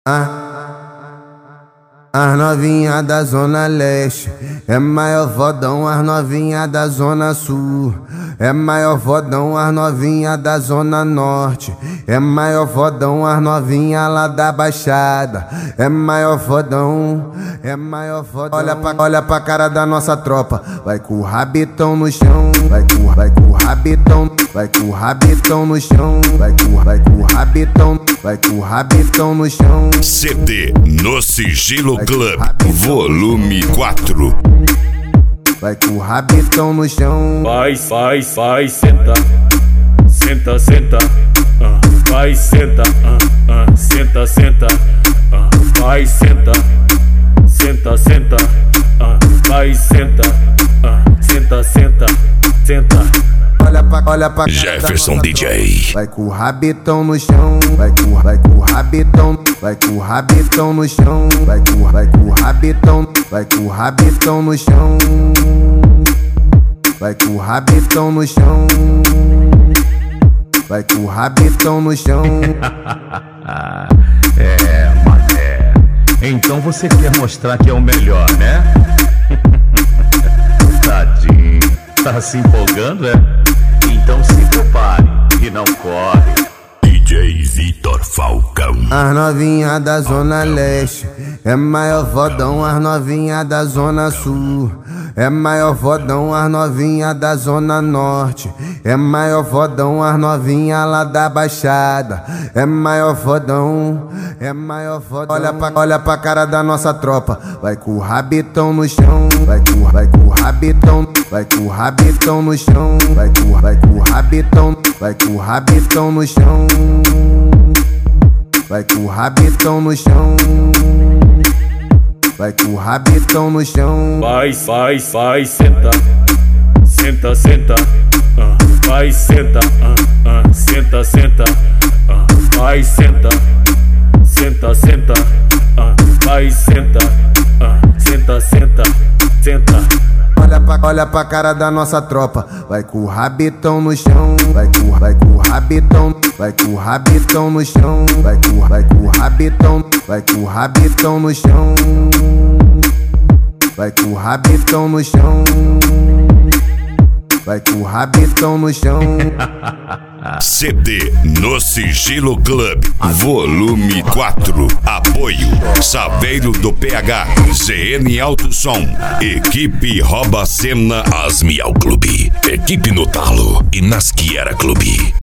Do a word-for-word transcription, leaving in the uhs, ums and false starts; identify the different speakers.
Speaker 1: Ah, as novinha da Zona Leste é maior fodão, as novinha da Zona Sul é maior fodão, as novinha da Zona Norte é maior fodão, as novinha lá da Baixada é maior fodão, é maior fodão. Olha pra, olha pra cara da nossa tropa, vai com o rabitão no chão, vai com, vai com o rabitão, vai com o rabitão no chão, vai com, vai com o rabitão, vai com o rabitão no chão.
Speaker 2: C D no Sigilo Club, volume quatro.
Speaker 1: Vai com o rabitão no chão.
Speaker 3: Vai, vai, vai, senta, senta, senta, uh, vai, senta, uh, uh, senta, senta, uh, vai, senta, senta, senta, uh, vai, senta, uh, senta, senta, senta.
Speaker 1: Olha pra, olha pra
Speaker 2: Jefferson D J.
Speaker 1: Vai com o rabitão no chão, vai com, vai com o rabitão, vai com o rabitão no chão, vai com, vai com o rabitão, vai com o rabitão no chão, vai com o rabitão no chão, vai com o rabitão no chão.
Speaker 4: É, mané. Então você quer mostrar que é o melhor, né? Tadinho, tá se empolgando, é? Então se prepare e não corre.
Speaker 2: D J Vitor Falcão.
Speaker 1: As novinha da Zona Leste é maior fodão, as novinha da Zona Sul é maior fodão, as novinha da Zona Norte é maior fodão, as novinha lá da Baixada é maior fodão, é maior fodão. Olha pra, olha pra cara da nossa tropa, vai com o rabitão no chão, vai com, vai com o rabitão, vai com o rabitão no chão, vai com, vai com o rabitão, vai com o rabitão no chão, vai com o rabitão no chão, vai com o rabitão no chão.
Speaker 3: Vai, vai, vai, senta, senta, senta, uh, vai, senta, uh, uh, senta, senta, uh, vai, senta, senta, senta, uh, vai, senta, uh, senta, senta, senta.
Speaker 1: Olha pra, olha pra cara da nossa tropa, vai com o rabitão no chão, vai com, vai com o rabitão, vai com o rabitão no chão, vai com, vai com o rabitão, vai com o rabitão no chão, vai com o rabitão no chão, vai com o rabitão no chão.
Speaker 2: C D no Sigilo Club, volume quatro. Apoio Saveiro do P H, Z N Alto Som, Equipe Rouba Cena Asmial Clube, Equipe no Talo e Nasquiera Clube.